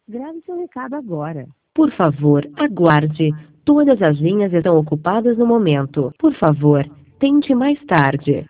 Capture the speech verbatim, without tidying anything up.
Grave seu recado agora. Por favor, aguarde. Todas as linhas estão ocupadas no momento. Por favor, tente mais tarde.